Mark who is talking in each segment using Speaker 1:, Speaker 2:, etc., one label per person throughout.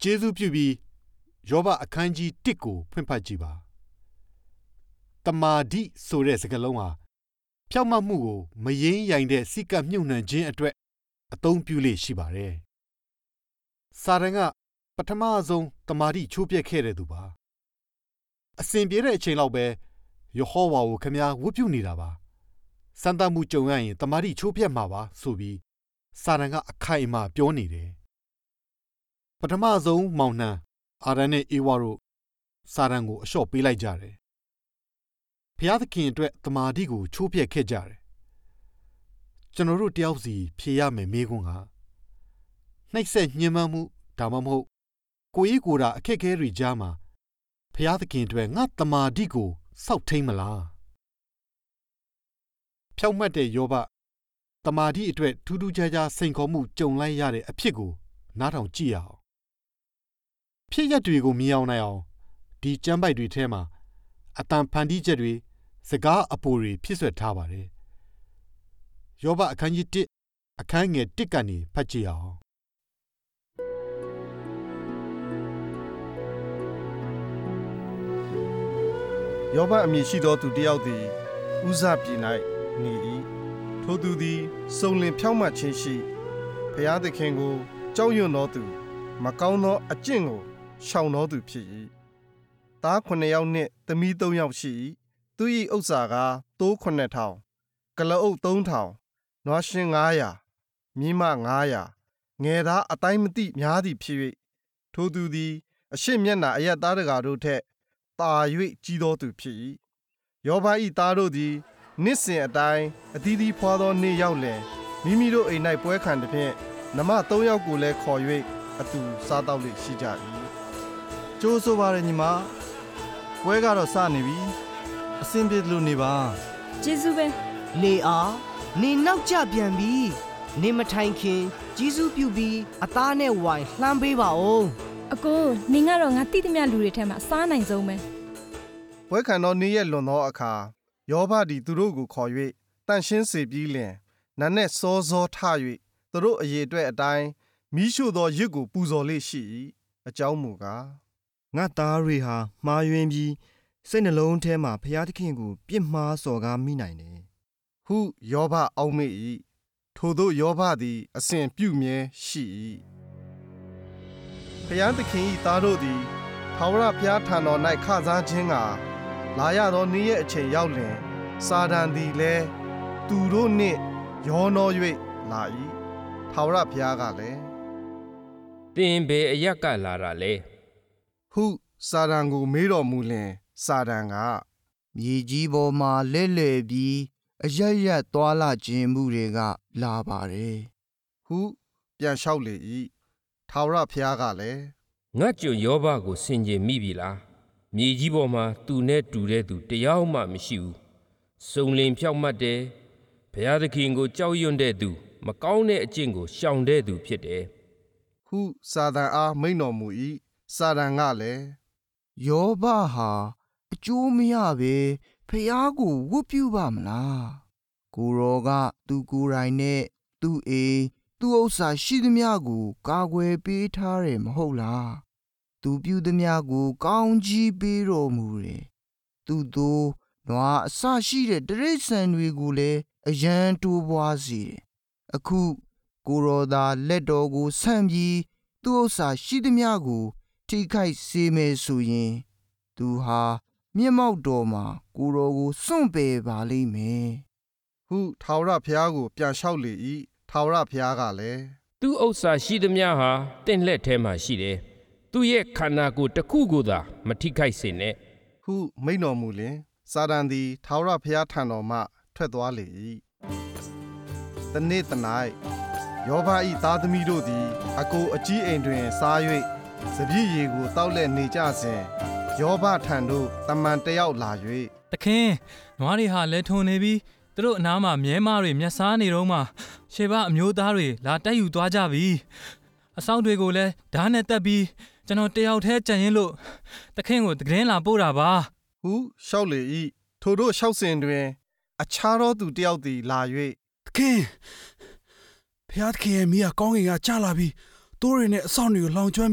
Speaker 1: ကျေးဇူးပြုပြီးယောဘအခန်းကြီး1ကိုဖွင့်ဖတ်ကြည့်ပါတမာတိဆိုတဲ့စကားလုံးဟာဖြောင့်မတ်မှုကိုမယိမ်းရိုင်တဲ့စိကပ်မြုပ်နှံခြင်းအတွက်အသုံးပြုလေ့ရှိပါတယ်စာရန်ကပထမဆုံးတမာတိချိုးပြက်ခဲ့တဲ့သူပါအစဉ်ပြေတဲ့အချိန်လောက်ပဲယေဟောဝါကိုခမည်းဝတ်ပြုနေတာပါစံတမှုကြုံရရင်တမာတိချိုးပြက်မှာပါဆိုပြီးစာရန်ကအခိုင်အမာပြောနေတယ်ပထမဆုံးမောင်နှံအာရန်နဲ့အေဝါတို့စာရန်ကိုအလျှော့ပေးလိုက်ကြတယ်ဘုရားသခင်အတွက်တမာတိကိုချိုးပြက်ခဲ့ကြတယ်ကျွန်တော်တို့တယောက်စီဖြေရမယ်မေးခွန်းကနှိပ်စက်ညှဉ်းပန်းမှုဒါမှမဟုတ်ကိုယ်ရေးကိုယ်တာအခက်အခဲတွေကြားမှာဘုရားသခင်အတွက်ငါတမာတိကိုစောက်ထိန်မလားဖြောင့်မတ်တဲ့ယောဘတမာတိအတွက်ထူးထူးခြားခြားစိန်ခေါ်မှုကြုံလိုက်ရတဲ့အဖြစ်ကိုနားထောင်ကြည့်ရအောင်ဖြစ်ရက်တွေကိုမြင်အောင်နိုင်အောင်ဒီကျမ်းပိုက်တွေထဲမှာအတန်ဖန်တီးချက်တွေစကားအပိုတွေဖြစ်ဆွဲထားပါတယ်ယောဘအခန်းကြီး1အခန်းငယ်1ကနေဖတ်ကြည့်အောင်
Speaker 2: ယောဘအမည်ရှိသောသူတစ်ယောက်သည်ဥဇပြည်၌နေ၏ထိုသူသည်စုံလင်ဖြောင့်မတ်ခြင်းရှိဘုရားသခင်ကိုကြောက်ရွံ့သောသူမကောင်းသောအကျင့်ကိုရှောင်သောသူဖြစ်၏သား9ယောက်နှင့်သမီး3ယောက်ရှိ၏သူ၏ဥစ္စာကားသိုး9000ကလအုပ်3000နွားရှင်း900မြင်းမ900ငယ်သားအတိုင်းမသိများသည်ဖြစ်၍ထိုသူသည်အရှိမျက်နှာအယက်သားတကာတို့ထက်သာ၍ကြီးသောသူဖြစ်၏ယောဘ၏သားတို့သည်နှစ်စဉ်အတိုင်းအသီးသီးဖွာသောနေ့ရောက်လျှင်မိမိတို့အိမ်၌ပွဲခံသည်ဖြင့်နမ3ယောက်ကိုလည်းခေါ်၍အတူစားတောက်လေရှိကြ၏ကျိုးဆိုပါရညီမပွဲကတော့စနေပြီအဆင်ပြေလို့နေပါ
Speaker 3: ကျေးဇူးပဲ
Speaker 4: နေအားနေနောက်ကျပြန်ပြီနေမထိုင်ခင်ကျေးဇူးပြုပြီးအသားနဲ့ဝိုင်လှမ်းပေးပါဦး
Speaker 3: အကိုနေကတော့ငါတိတိမြလူတွေထဲမှာစားနိုင်ဆုံးပဲ
Speaker 2: ပွဲခံသောနေ့ရက်လွန်သောအခါယောဘသည်သူတို့ကိုခေါ်၍တန့်ရှင်းစေပြီးလျှင်နတ်နဲ့စောစောထ၍သူတို့အရေးအတွက်အတိုင်းမိရှို့သောရစ်ကိုပူဇော်လေရှိ၏အကြောင်းမူကား
Speaker 5: ငါသားတွေဟာမှားယွင်းပြီးစိတ်နှလုံးထဲမှာဘုရားသခင်ကိုပြစ်မှားစော်ကားမိနိုင်တယ်
Speaker 2: ဟုယောဘအောက်မေ့၏ထိုသို့ယောဘသည်အစဉ်ပြုမြဲရှိ၏ဘုရားသခင်၏သားတို့သည်ထာဝရဘုရားထံတော်၌ခစားခြင်းကလာရသောနေ့ရက်အချိန်ရောက်လျှင်စာတန်သည်လည်းသူတို့နှင့်ရောနှော၍လာ၏ထာဝရဘုရားကလည်း
Speaker 6: သင်ဘယ်အရက်ကလာတာလဲ
Speaker 2: ဟုစာတန်ကိုမေးတော်မူလျှင်စာတန်က
Speaker 7: မြေကြီးပေါ်မှာလဲလှယ်ပြီးအရရက်သွားလာခြင်းမှုတွေကလာပါတယ်
Speaker 2: ဟုပြန်လျှောက်လေ၏ထာဝရဘုရားကလည်း
Speaker 6: ငါကြွယောဘကိုဆင်ခြင်မိပြီလားမြေကြီးပေါ်မှာသူနဲ့တူတဲ့သူတယောက်မှမရှိဘူးစုံလင်ဖြောင့်မတ်တယ်ဘုရားသခင်ကိုကြောက်ရွံ့တဲ့သူမကောင်းတဲ့အကျင့်ကိုရှောင်တဲ့သူဖြစ်တယ်
Speaker 2: ဟုစာတန်အားမိန့်တော်မူ၏စာတန်ကလည်း
Speaker 7: ယောဘဟာအကျိုးမရပဲဖျားကိုဝတ်ပြုပါမလားကိုရောကသူကိုယ်တိုင်နဲ့သူ့အိမ်သူ့ဥစ္စာရှိသမျှကိုကာကွယ်ပေးထားတယ်မဟုတ်လားသူပြုသမျှကိုကောင်းကြီးပေးတော်မူတယ်သူတို့နွားအစရှိတဲ့တိရစ္ဆာန်တွေကိုလည်းအရန်တိုးပွားစေတယ်အခုကိုရောသာလက်တော်ကိုဆန့်ပြီးသူ့ဥစ္စာရှိသမျှကိုထိခိုက်စေမယ်ဆိုရင်သူဟာမျက်မှောက်တော်မှာကိုရောကိုစွန့်ပယ်ပါလိမ့်မယ်
Speaker 2: ဟုထာဝရဘုရားကိုပြန်လျှောက်လေ၏ထာဝရဘုရားကလည်း
Speaker 6: သူ့ဥစ္စာရှိသမျှဟာတင့်လက်ထဲမှာရှိတယ်သူ့ရဲ့ခန္ဓာကိုယ်တစ်ခုကိုသာမထိခိုက်စေနဲ့
Speaker 2: ဟုမိန့်တော်မူလျှင်စာတန်သည်ထာဝရဘုရားထံတော်မှထွက်သွားလေ၏တနေ့တ၌ယောဘ၏သားသမီးတို့သည်အကိုအကြီးအိမ်တွင်စား၍စပျစ်ရည်ကိုတောက်လက်နေကြစဉ်ယောဘထံသို့တမန်တယောက်လာ၍
Speaker 8: သခင်နွားတွေဟာလဲထုံနေပြီးသူတို့အနားမှာမြဲမားတွေမျက်စားနေတော့မှရှေဘအမျိုးသားတွေလာတိုက်ယူသွားကြပြီအဆောင်တွေကိုလည်းဓာတ်နဲ့တက်ပြီးကျွန်တော်တယောက်တည်းကြံရင်လို့သခင်ကိုတကင်းလာပို့တာပါ
Speaker 2: ဟုလျှောက်လေ၏ထိုတို့လျှောက်စဉ်တွင်အခြားသောသူတယောက်သည်လာ၍
Speaker 9: သခင်ဘုရားသခင်ရဲ့မိယာကောင်းကင်ကကျလာပြီးတိုးတွေနဲ့အဆောင်တွေကိုလောင်ကျွမ်းပြီး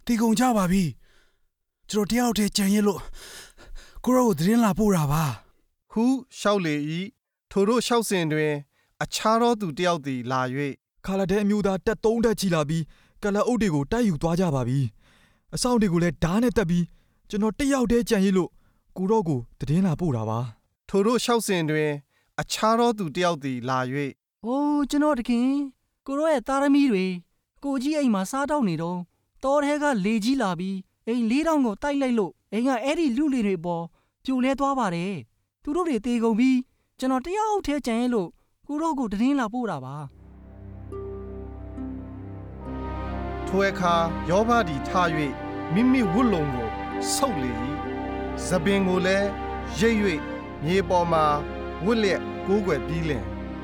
Speaker 9: တေကုန်ကြပါပြီကျွန်တော်တယောက်တည်းကြံရလို့ကိုရောကိုသတင်းလာပို့တာပါ
Speaker 2: ဟုလျှောက်လေ၏ထိုတို့လျှောက်စဉ်တွင်အခြားသောသူတယောက်သည်လာ၍
Speaker 10: ခါလာတဲ့အမျိုးသားတက်3တက်ချီလာပြီးကလအုပ်တွေကိုတိုက်ယူသွားကြပါပြီအဆောင်တွေကိုလည်းဓာတ်နဲ့တက်ပြီးကျွန်တော်တယောက်တည်းကြံရလို့ကိုရောကိုသတင်းလာပို့တာပါ
Speaker 2: ထိုတို့လျှောက်စဉ်တွင်အခြားသောသူတယောက်သည်လာ၍
Speaker 4: အိုးကျွန်တော်တခင်ကိုရောရဲ့သားသမီးတွေကိုကြီးအိမ်မှာစားတောက်နေတော့တောထဲကလေကြီးလာပြီးအိမ်4000ကိုတိုက်လိုက်လို့အိမ်ကအဲ့ဒီလူလေတွေပေါ်ပြိုလဲသွားပါတယ်သူတို့တွေတေကုန်ပြီးကျွန်တော်တယောက်တည်းကြံရလို့ကိုရောကိုသတင်းလာပို့တာပါ
Speaker 2: ထိုအခါယောဘသည်ထ၍မိမိဝတ်လုံကိုဆုပ်လေ၏သပင်ကိုလည်းရိတ်၍မြေပေါ်မှဝတ်လျက်ကိုးကွယ်ပြီးလင်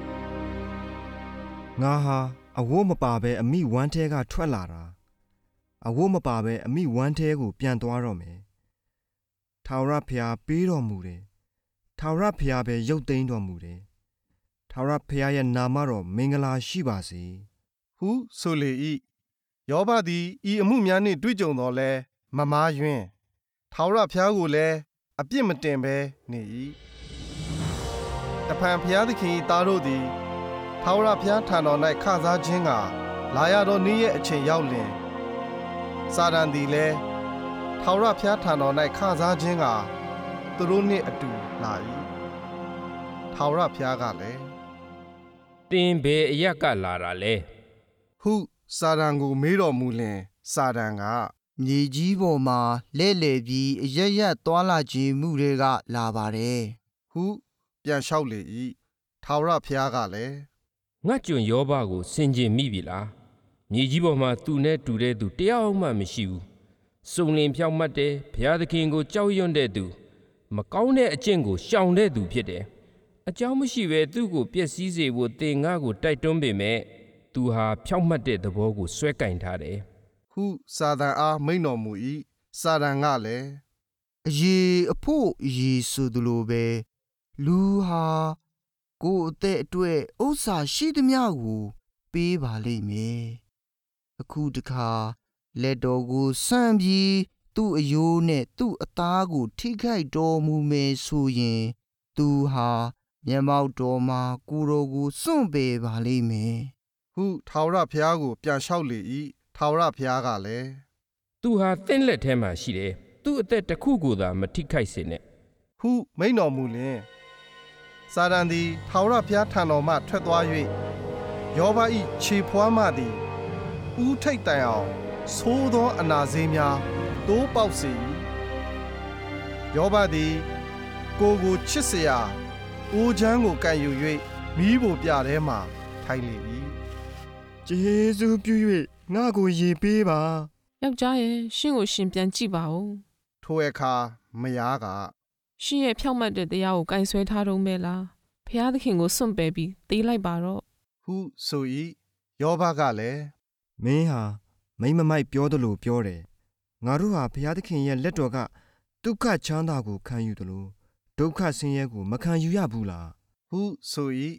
Speaker 5: ငါဟာအဝတ်မပါဘဲအမိဝမ်းထဲကထွက်လာတာအဝတ်မပါဘဲအမိဝမ်းထဲကိုပြန်သွားတော့မယ်ထာဝရဘုရားပေးတော်မူတယ်ထာဝရဘုရားပဲရုပ်သိမ်းတော်မူတယ်ထာဝရဘုရားရဲ့နာမတော်မင်္ဂလာရှိပါစေ
Speaker 2: ဟုဆိုလေ၏ယောဘသည်ဤအမှုများနှင့်တွေ့ကြုံတော်လဲမမားယွင်းထာဝရဘုရားကိုလည်းအပြစ်မတင်ဘဲနေ၏တဖန်ဘုရားသခင်၏သားတို့သည်ထာဝရဘုရားထံတော်၌ခစားခြင်းကလာရသောနေ့ရဲ့အချိန်ရောက်လျင်စာတန်သည်လည်းထာဝရဘုရားထံတော်၌ခစားခြင်းကသူတို့နှင့်အတူလာ၏ထာဝရဘုရားကလည်း
Speaker 6: တင်ဘယ်အရက်ကလာတာလဲ
Speaker 2: ဟုစာတန်ကိုမေးတော်မူလျင်စာတန်က
Speaker 7: မြေကြီးပေါ်မှာလဲ့လေပြီးအရရက်သွားလာခြင်းမှုတွေကလာပါတယ်
Speaker 2: ဟုပြန်လျှောက်လေ၏ထာဝရဘုရားကလည်း
Speaker 6: ငါကျွန်ယောဘကိုစင်ကြင်မိပြီလားမြေကြီးပေါ်မှာသူနဲ့တူတဲ့သူတယောက်မှမရှိဘူးစုံလင်ဖြောင့်မတ်တယ်ဘုရားသခင်ကိုကြောက်ရွံ့တဲ့သူမကောင်းတဲ့အကျင့်ကိုရှောင်တဲ့သူဖြစ်တယ်အကြောင်းမရှိဘဲသူ့ကိုပျက်စီးစေဖို့သင်ငါကိုတိုက်တွန်းပေမဲ့သူဟာဖြောင့်မတ်တဲ့သဘောကိုဆွဲကင်ထားတယ်
Speaker 2: ဟုစာတန်အားမိန့်တော်မူ၏စာတန်ကလည်း
Speaker 7: အရေးအဖို့အရေးဆိုသလိုပဲလူဟာကိုယ်အသက်အတွက်ဥစ္စာရှိသမျှကိုပေးပါလိမ့်မယ်အခုတခါလက်တော်ကိုဆန့်ပြီးသူ့အယိုးနဲ့သူ့အသားကိုထိခိုက်တော်မူမယ်ဆိုရင်သူဟာမျက်မှောက်တော်မှာကိုယ်တော်ကိုစွန့်ပယ်ပါလိမ့်မယ်
Speaker 2: ဟုထာဝရဘုရားကိုပြန်လျှောက်လေ၏ထာဝရဘုရားကလည်း
Speaker 6: သူဟာသင်လက်ထဲမှာရှိတယ်သူ့အသက်တစ်ခုကိုသာမထိခိုက်စေနဲ့
Speaker 2: ဟုမိန့်တော်မူလျင်စာတန်သည်ထာဝရဘုရားထံတော်မှထွက်သွား၍ယောဘ၏ခြေဖွားမှသည်ဦးထိပ်တိုင်အောင်သိုးသောအနာစေးများတိုးပေါက်စေ၏ယောဘသည်ကိုယ်ကိုချစ်เสียအိုးချမ်းကိုကန်ယူ၍မိဖို့ပြထဲမှထိုင်လေ၏
Speaker 5: ကျေးဇူးပြု၍ငါကိုရေပေးပါ
Speaker 11: ယောက်ျားရဲ့ရှင့်ကိုရှင်ပြန်ကြည့်ပါဦး
Speaker 2: ထိုအခါမယားက
Speaker 11: ရှင်ရဲ့ဖြောင့်မတ်တဲ့တရားကိုကင်ဆွဲထားတော့မဲလားဖျားသခင်ကိုစွန့်ပယ်ပြီးတေးလိုက်ပါတော့
Speaker 2: ဟုဆို၏ယောဘကလည်း
Speaker 5: မင်းဟာမိမမိုက်ပြောသလိုပြောတယ်ငါတို့ဟာဘုရားသခင်ရဲ့လက်တော်ကဒုက္ခချမ်းသာကိုခံယူသလိုဒုက္ခဆင်းရဲကိုမခံယူရဘူးလား
Speaker 2: ဟုဆို၏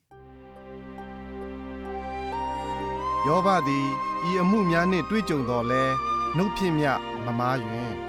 Speaker 2: ယောဘသည်ဤအမှုများနှင့်တွေ့ကြုံတော်လဲနှုတ်ဖြင့်မြမမားယွင်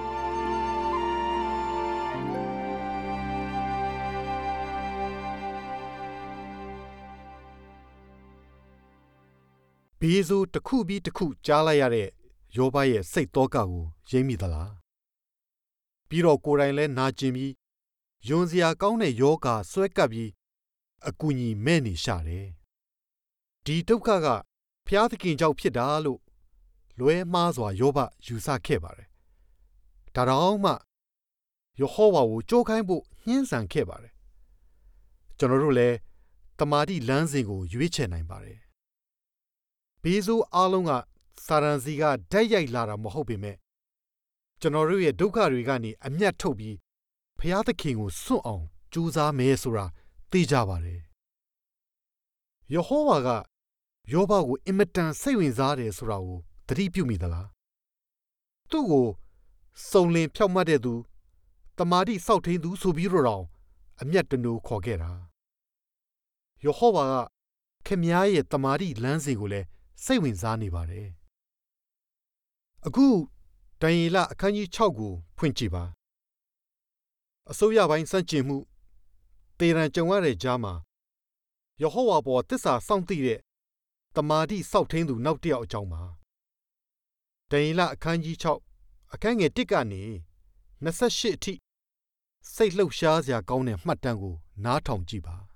Speaker 1: ဘေးဆိုးတစ်ခုပြီးတစ်ခုကြားလိုက်ရတဲ့ယောဘရဲ့စိတ်သောကကိုရိပ်မိသလားပြီးတော့ကိုယ်တိုင်လည်းနာကျင်ပြီးယွန်စရာကောင်းတဲ့ယောဂါဆွဲကပ်ပြီးအကူအညီမဲ့နေရှာတယ်ဒီဒုက္ခကဖျားသခင်ကြောင့်ဖြစ်တာလို့လွဲမှားစွာယောဘယူဆခဲ့ပါတယ်ဒါတော့မှယေဟောဝါကိုကြိုးခိုင်းဖို့ညှင်းဆန်ခဲ့ပါတယ်ကျွန်တော်တို့လည်းတမာတိလမ်းစဉ်ကိုရွေးချယ်နိုင်ပါတယ်ဘေးဆိုးအားလုံးကစာရန်စီကဓာတ်ရိုက်လာတာမဟုတ်ပေမဲ့ကျွန်တော်တို့ရဲ့ဒုက္ခတွေကနေအမျက်ထုတ်ပြီးဖျားသခင်ကိုစွန့်အောင်ကြိုးစားမယ်ဆိုတာသိကြပါတယ်ယေဟောဝါကယောဘကိုအင်မတန်စိတ်ဝင်စားတယ်ဆိုတာကိုသတိပြုမိသလားသူ့ကိုစုံလင်ဖြောက်မတ်တဲ့သူတမာတိစောက်ထိန်သူဆိုပြီးတော့အမျက်တနိုးခေါ်ခဲ့တာယေဟောဝါကခင်များရဲ့တမာတိလမ်းစဉ်ကိုလည်းစိတ်ဝင်စားနေပါတယ်အခုဒံယေလအခန်းကြီး6ကိုဖွင့်ကြည့်ပါအစိုးရပိုင်းစန့်ကျင်မှုတေရန်ကြုံရတဲ့ကြားမှာယေဟောဝါပေါ်သစ္စာစောင့်သိတဲ့တမာတိစောက်ထင်းသူနောက်တစ်ယောက်အကြောင်းပါဒံယေလအခန်းကြီး6အခန်းငယ်1ကနေ28အထိစိတ်လှုပ်ရှားစရာကောင်းတဲ့မှတ်တမ်းကိုနားထောင်ကြည့်ပါ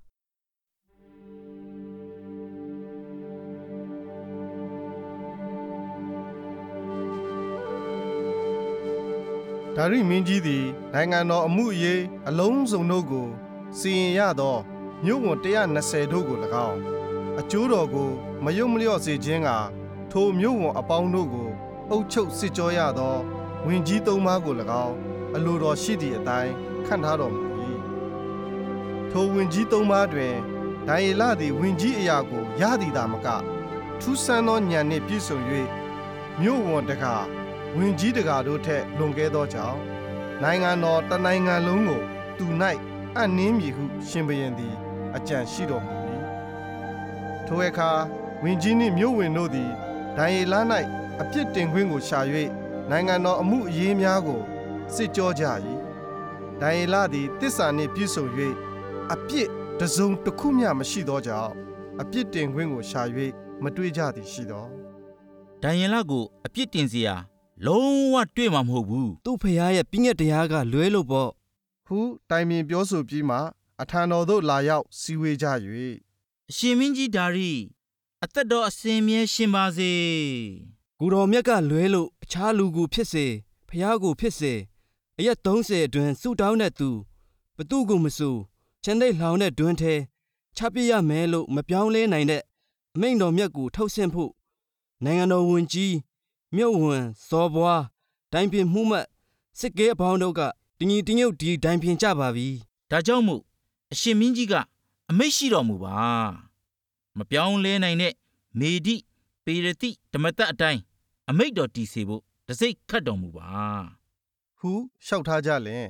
Speaker 2: ဒါရိမင်းကြီးသည်နိုင်ငံတော်အမှုအရေးအလုံးစုံတို့ကိုစီရင်ရသောမြို့ဝန်120တို့ကို၎င်းအကျိုးတော်ကိုမယုတ်မလျော့စေခြင်းကထိုမြို့ဝန်အပေါင်းတို့ကိုအုပ်ချုပ်စစ်ကြောရသောဝင်ကြီး3ပါးကို၎င်းအလိုတော်ရှိသည့်အတိုင်းခန့်ထားတော်မူ၏ထိုဝင်ကြီး3ပါးတွင်ဒံယေလသည်ဝင်ကြီးအရာကိုရသည်သာမကထူးဆန်းသောဉာဏ်နှင့်ပြည့်စုံ၍မြို့ဝန်တကာဝင်ကြီးတကာတို့ထက်လွန်ကဲသောကြောင့်နိုင်ငံတော်တနိုင်ငံလုံးကိုသူ၌အပ်နှင်းမည်ဟုရှင်ဘုရင်သည်အကြံရှိတော်မူ၏ထိုအခါဝင်ကြီးနှင့်မြို့ဝင်တို့သည်ဒံယေလ၌အပြစ်တင်ခွင့်ကိုရှာ၍နိုင်ငံတော်အမှုအရေးများကိုစစ်ကြောကြ၏ဒံယေလသည်တစ္ဆာနှင့်ပြည့်စုံ၍အပြစ်တစ်စုံတစ်ခုမျှမရှိသောကြောင့်အပြစ်တင်ခွင့်ကိုရှာ၍မတွေ့ကြသည်ရှိသော
Speaker 12: ဒံယေလကိုအပြစ်တင်စရာလုံးဝတွေ့မှာမဟုတ်ဘူး
Speaker 5: သူ့ဖရားရဲ့ပြည့်ညက်တရားကလွဲလို့ပေါ့
Speaker 2: ဟုတိုင်ပင်ပြောဆိုပြီးမှအထံတော်သို့လာရောက်စည်းဝေးကြ၍
Speaker 12: အရှင်မင်းကြီးဒါရိအသက်တော်အစဉ်မြဲရှင်ပါစေ
Speaker 5: ကိုတော်မြတ်ကလွဲလို့အခြားလူကိုဖြစ်စေဖရားကိုဖြစ်စေအရက်30အတွင်းဆုတောင်းတဲ့သူဘသူကိုမဆိုချန်သိလှောင်တဲ့တွင်ထဲချပစ်ရမယ်လို့မပြောင်းလဲနိုင်တဲ့အမိန့်တော်မြတ်ကိုထုတ်ဆင့်ဖို့နိုင်ငံတော်ဝန်ကြီးမြို့ဝန်စော်ဘွားဒိုင်ပင်မှုမှတ်စစ်ကဲအပေါင်းတို့ကတညီတညွတ်ဒီဒိုင်ပင်ကြပါပြီ
Speaker 12: ဒါကြောင့်မို့အရှင်မင်းကြီးကအမိန့်ရှိတော်မူပါမပြောင်းလဲနိုင်တဲ့မေဒိပေရတိဓမ္မတအတိုင်းအမိန့်တော်တည်စေဖို့တစိ့ခတ်တော်မူပါ
Speaker 2: ဟုလျှောက်ထားကြလင်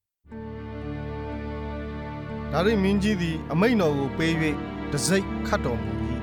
Speaker 2: ဒါရိမင်းကြီးသည်အမိန့်တော်ကိုပေး၍တစိ့ခတ်တော်မူ၏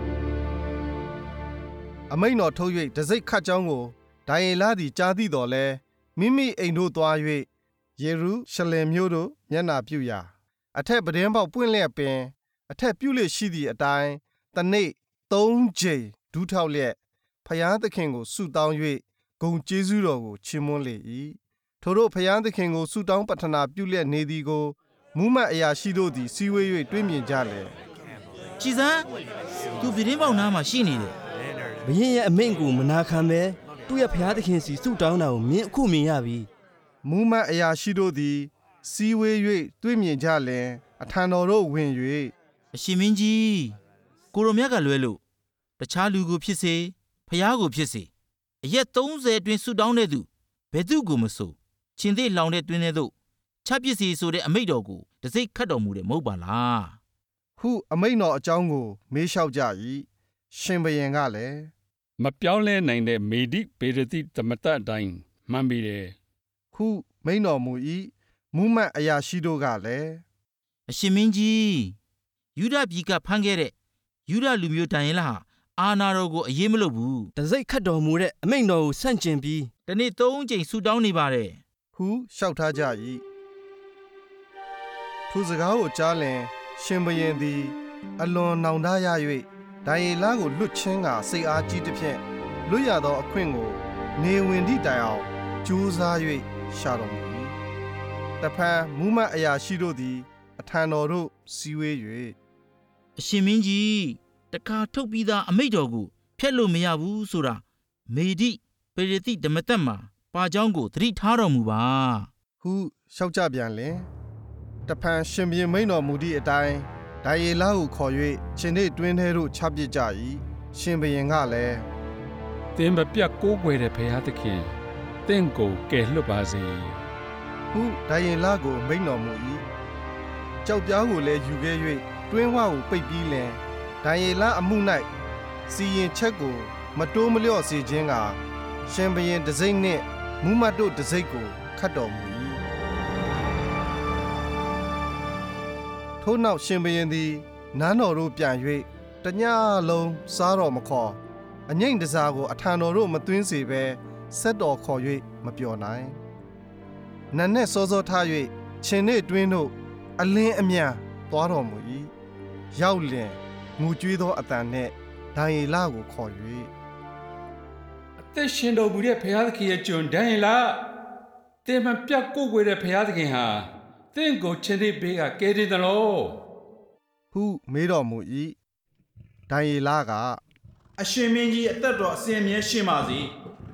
Speaker 2: အမိန့်တော်ထုတ်၍တစိ့ခတ်ကြောင်းကိုဒံယေလသည်ကြားသိတော်လဲမိမိအိမ်တို့သွား၍ယေရုရှလင်မြို့သို့မျက်နှာပြုရာအထက်ပတင်းပေါက်ပွင့်လျက်ပင်အထက်ပြုလျက်ရှိသည့်အတိုင်းတနေ့3 ကြိမ်ဒူးထောက်လျက်ဖျားသခင်ကိုဆုတောင်း၍ဂုဏ်ကျေးဇူးတော်ကိုချီးမွမ်းလေ၏ထိုတို့ဖျားသခင်ကိုဆုတောင်းပတ္ထနာပြုလျက်နေသည်ကိုမူးမတ်အရာရှိတို့သည်စည်းဝေး၍တွေ့မြင်ကြလေ
Speaker 12: ကြည်စမ်းသူပတင်းပေါက်နားမှာရှိနေတယ်
Speaker 5: ဘုရင်ရဲ့အမိန့်ကိုမနာခံပဲသူ့ရဲ့ဖျားသခင်စီဆုတောင်းတာကိုမင်းအခုမြင်ရပြီ
Speaker 2: မူးမတ်အရာရှိတို့သည်စီဝေး၍တွေ့မြင်ကြလင်အထံတော်တို့ဝင်၍
Speaker 12: အရှင်မင်းကြီးကိုရိုမြတ်ကလွဲလို့တခြားလူကိုဖြစ်စေဖျားကိုဖြစ်စေအရက်30အတွင်းဆုတောင်းတဲ့သူဘယ်သူကိုမဆိုချင်းသေးလောင်တဲ့တွင်ထဲသို့ချပစ်စီဆိုတဲ့အမိန့်တော်ကိုတစိ့ခတ်တော်မူတယ်မဟုတ်ပါလား
Speaker 2: ဟုအမိန့်တော်အကြောင်းကိုမေးလျှောက်ကြ၏ရှင်ဘုရင်ကလည်း
Speaker 13: မပြောင်းလဲနိုင်တဲ့မေဒိပေရတိဓမ္မတအတိုင်းမှန်ပြီတယ်
Speaker 2: ဟုမိန့်တော်မူ၏မူးမတ်အရာရှိတို့ကလည်း
Speaker 12: အရှင်မင်းကြီးယူဒပြည်ကဖမ်းခဲ့တဲ့ယူဒလူမျိုးဒံယေလဟာအာနာတော်ကိုအရေးမလုပ်ဘူး
Speaker 5: တစိ့ခတ်တော်မူတဲ့အမိန့်တော်ကိုဆန့်ကျင်ပြီး
Speaker 12: တနေ့3 ကြိမ်ဆုတောင်းနေပါတယ်
Speaker 2: ဟုလျှောက်ထားကြ၏ထိုစကားကိုကြားလင်ရှင်ဘုရင်သည်အလွန်နှောင့်တရ၍ဒံယေလကိုလွတ်ချင်းကစိတ်အားကြီးသဖြင့်လွတ်ရသောအခွင့်ကိုနေဝင်သည့်တိုင်အောင်ကြိုးစား၍ရှာတော်မူ၏တဖန်မူးမတ်အရာရှိတို့သည်အထံတော်သို့စီဝေး၍
Speaker 12: အရှင်မင်းကြီးတခါထုတ်ပြီးသားအမိန့်တော်ကိုဖျက်လို့မရဘူးဆိုတာမေဒိပေရတိဓမ္မတမှာပါကြောင်းကိုသတိထားတော်မူပါ
Speaker 2: ဟုလျှောက်ကြပြန်လင်တဖန်ရှင်ဘုရင်မိန့်တော်မူသည့်အတိုင်းဒံယေလကိုခေါ်၍ရှင်နေတွင်ထဲသို့ချပစ်ကြ၏ရှင်ဘုရင်ကလည်း
Speaker 13: သင်မပြတ်ကိုးကွယ်တဲ့ဘုရားသခင်သင်ကိုကယ်လွတ်ပါစေ
Speaker 2: ဟုဒံယေလကိုမိန့်တော်မူ၏ကြောက်ပြားကိုလည်းယူခဲ့၍တွင်းဝကိုပိတ်ပြီးလင်ဒံယေလအမှု၌စီရင်ချက်ကိုမတိုးမလျော့စေခြင်းကရှင်ဘုရင်တစိမ့်နှင့်မူးမတ်တို့တစိမ့်ကိုခတ်တော်မူ၏ထို့နောက်ရှင်ဘုရင်သည်နန်းတော်သို့ပြန်၍တညလုံးစားတော်မခေါ်အငိမ့်တစားကိုအထံတော်သို့မသွင်းစေဘဲဆက်တော်ခေါ်၍မပြောနိုင်နတ်နဲ့စောစောထား၍ရှင်နှင့်တွင်တို့အလင်းအမြန်သွားတော်မူ၏ရောက်လင်ငူကြွေးသောအတန်နှင့်ဒံယေလကိုခေါ်၍
Speaker 13: အသက်ရှင်တော်မူတဲ့ဘုရားသခင်ရဲ့ကျွန်ဒံယေလသင်မပြတ်ကိုးကွယ်တဲ့ဘုရားသခင်ဟာသင်ကိုခြေသေးဘေးကကယ်တင်တယ်လို့
Speaker 2: ဟုမေးတော်မူ၏ဒံယေလကအ
Speaker 14: ရှင်မင်းကြီးအသက်တော်အစဉ်အမြဲရှင်ပါစေ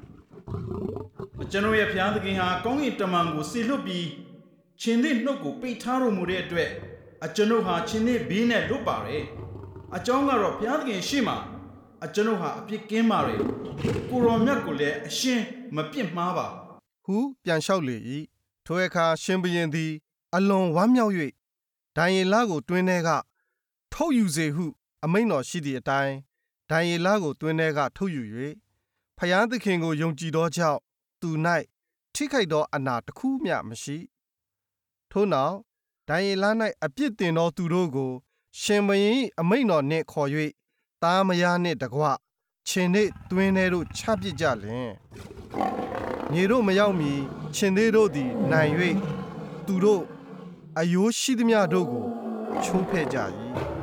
Speaker 14: ကျွန်တော်ရဲ့ဘုရားသခင်ဟာကောင်းကင်တမန်ကိုဆေလွတ်ပြီးရှင်သေးနှုတ်ကိုပိတ်ထားတော်မူတဲ့အတွက်ကျွန်ုပ်ဟာရှင်သေးဘေးနဲ့လွတ်ပါတယ်အကြောင်းကတော့ဘုရားသခင်ရှေ့မှာကျွန်ုပ်ဟာအပြစ်ကင်းပါတယ်ကိုရောမြတ်ကိုလည်းအရှင်မပြစ်မှားပါ
Speaker 2: ဟုပြန်လျှောက်လေ၏ထိုအခါရှင်ဘုရင်သည်အလွန်ဝမ်းမြောက်၍ဒံယေလကိုတွင်ထဲကထုတ်ယူစေဟုအမိန့်တော်ရှိသည့်အတိုင်းဒံယေလကိုတွင်ထဲကထုတ်ယူ၍ဖျားသခင်ကိုယုံကြည်သောကြောင့်သူ၌ထိခိုက်သောအနာတစ်ခုမျှမရှိထို့နောက်ဒံယေလ၌အပြစ်တင်သောသူတို့ကိုရှင်ဘုရင်အမိန့်တော်နှင့်ခေါ်၍သားမယားနှင့်တကွခြင်နှင့်တွင်ထဲတို့ချပစ်ကြလျင်မြေတို့မရောက်မီခြင်သေးတို့သည်နိုင်၍သူတို့အယိုးရှိသမျှတို့ကိုချိုးဖဲ့ကြ၏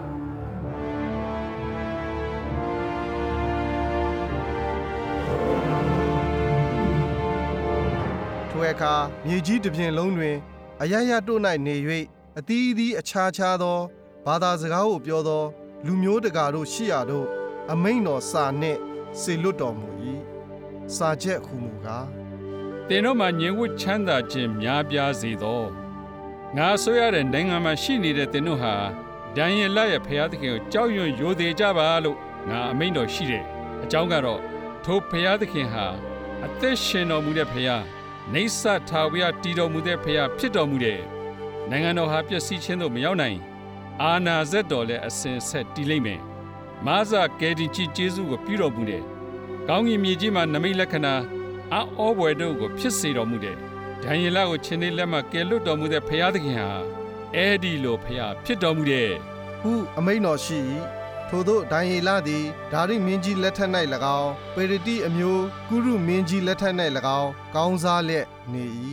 Speaker 2: ထိုအခါမြေကြီးတစ်ပြင်လုံးတွင်အရရတို့၌နေ၍အသီးသီးအခြားခြားသောဘာသာစကားကိုပြောသောလူမျိုးတကာတို့ရှိရာတို့အမိန့်တော်စာနှင့်စေလွတ်တော်မူ၏စာချက်ဟူမူကား
Speaker 13: သင်တို့မှာငြိမ်ဝှက်ချမ်းသာခြင်းများပြားစေသောငါဆိုရတဲ့နိုင်ငံမှာရှိနေတဲ့သင်တို့ဟာဒံယေလရဲ့ဘုရားသခင်ကိုကြောက်ရွံ့ရိုသေကြပါလို့ငါအမိန့်တော်ရှိတယ်အကြောင်းကတော့ထိုဘုရားသခင်ဟာအသက်ရှင်တော်မူတဲ့ဘုရားနေဆာထာဝရတည်တော်မူတဲ့ဘုရားဖြစ်တော်မူတယ်နိုင်ငံတော်ဟာပျက်စီးခြင်းသို့မရောက်နိုင်အာနာဇက်တော်လည်းအစဉ်ဆက်တည်လိမ့်မယ်မာဇာကယ်တင်ကြီးကျေးဇူးကိုပြုတော်မူတယ်ကောင်းကင်မြေကြီးမှာနမိတ်လက္ခဏာအောဘွယ်တို့ကိုဖြစ်စေတော်မူတယ်ဒံယေလကိုချင်းလေးလက်မှကယ်လွတ်တော်မူတဲ့ဘုရားသခင်ဟာအဲ့ဒီလိုဘုရားဖြစ်တော်မူတယ်
Speaker 2: ဟုအမိန့်တော်ရှိ၏ထို့သောဒံယေလသည်ဒါရိမင်းကြီးလက်ထက်၌၎င်းပေရတိအမျိုးကုရုမင်းကြီးလက်ထက်၌၎င်းကောင်းစားလျက်နေ၏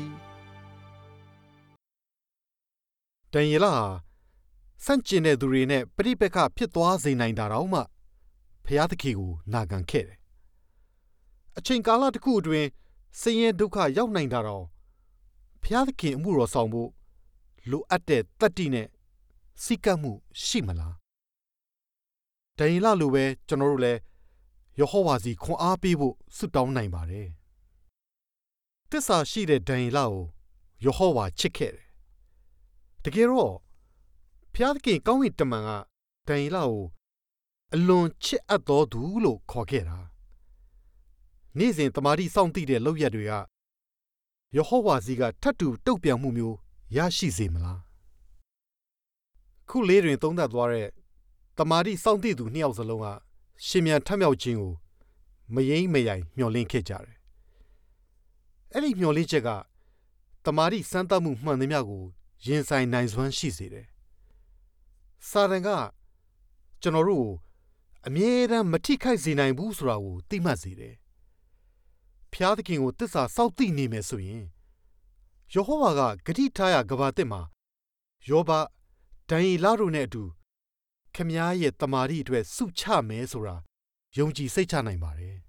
Speaker 1: ဒံယေလဟာဆန့်ကျင်တဲ့သူတွေနဲ့ပြိပက္ခဖြစ်သွားစေနိုင်တာတော့မှဘုရားသခင်ကိုနာခံခဲ့တယ်အချိန်ကာလတစ်ခုအတွင်းဆင်းရဲဒုက္ခရောက်နိုင်တာတော့ဘုရားသခင်အမှုတော်ဆောင်ဖို့လိုအပ်တဲ့တတ္တိနဲ့စိတ်ကပ်မှုရှိမလားဒံယေလလိုပဲကျွန်တော်တို့လည်းယေဟောဝါစီခွန်အားပေးဖို့ဆုတောင်းနိုင်ပါတယ်တစ္ဆာရှိတဲ့ဒံယေလကိုယေဟောဝါချစ်ခဲ့တယ်တကယ်တော့ဘုရားသခင်ကောင်းကင်တမန်ကဒံယေလကိုအလွန်ချစ်အပ်တော်သူလို့ခေါ်ခဲ့တာနေ့စဉ်တမာတိစောင့်သိတဲ့လောက်ရက်တွေကယေဟောဝါစီကထပ်တူတုတ်ပြန်မှုမျိုးရရှိစေမလားခုလေးတွင်သုံးသပ်သွားတဲ့တမာတိစောင့်သိသူနှစ်ယောက်စလုံးကရှင်မြန်ထမြောက်ခြင်းကိုမယိမ်းမယိုင်မျှော်လင့်ခဲ့ကြတယ်အဲ့ဒီမျှော်လင့်ချက်ကတမာတိစမ်းသပ်မှုမှန်သမျှကိုရင်ဆိုင်နိုင်စွမ်းရှိစေတယ်စာတန်ကကျွန်တော်တို့အမြဲတမ်းမထိခိုက်စေနိုင်ဘူးဆိုတာကိုသိမှတ်စေတယ်ဖျားသခင်ကိုတစ္ဆာစောင့်သိနေမယ်ဆိုရင်ယေဟောဝါကဂတိထားရာကဘာတစ်မှာယောဘဒံယေလတို့နဲ့အတူခမည်းရဲ့တမာတိအတွက်ဆုချမယ်ဆိုတာယုံကြည်စိတ်ချနိုင်ပါတယ်